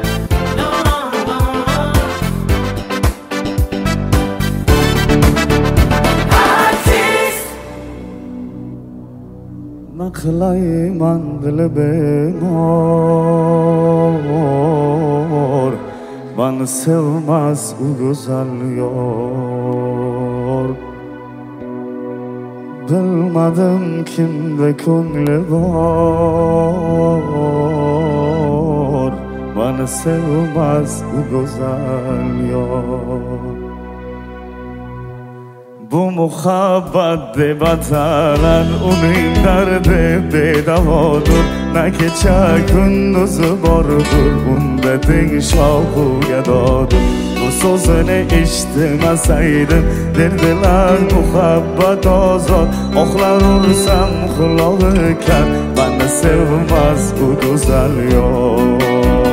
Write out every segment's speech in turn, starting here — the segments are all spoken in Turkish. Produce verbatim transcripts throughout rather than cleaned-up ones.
نخلای من دل بیمار من sevmez o güzel yar. Bilmedim kimde könlü var bana sevmez o güzel yar. Bu muhabbet de bataran onun derdi bedavadır. Ne gece gündüz vardır bunda den şavku yadadır. Bu sözünü işitmeseydim derdiler muhabbet azad. Oklar olursam kulağıken bana sevmez bu güzel yol.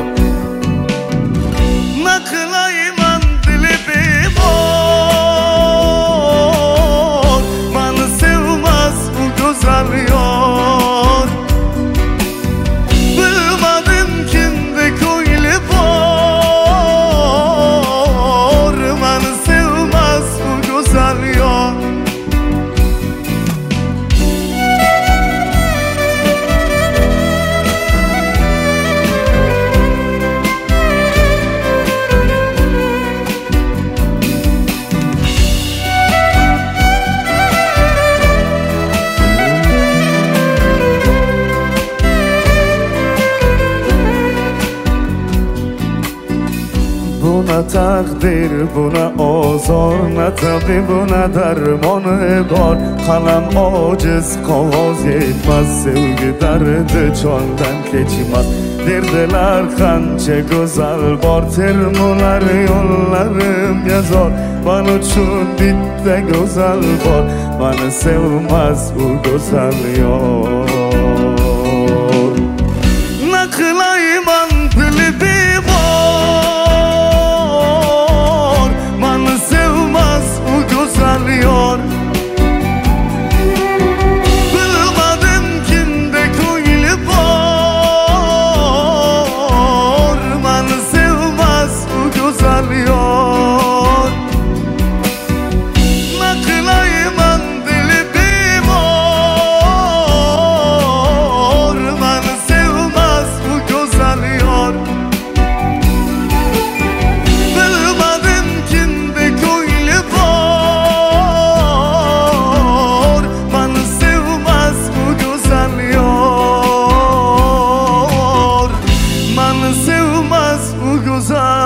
Buna takdir, buna ozor, ne tabi buna dermanı var. Kalem aciz, kavaz yetmez, sevgi derdi çölden geçmez. Derdiler kança güzel var, termolar yollarım yazar. Bana için bitti güzel var, bana sevmez bu güzel yol. Ne kılayım an dili sevmez o güzel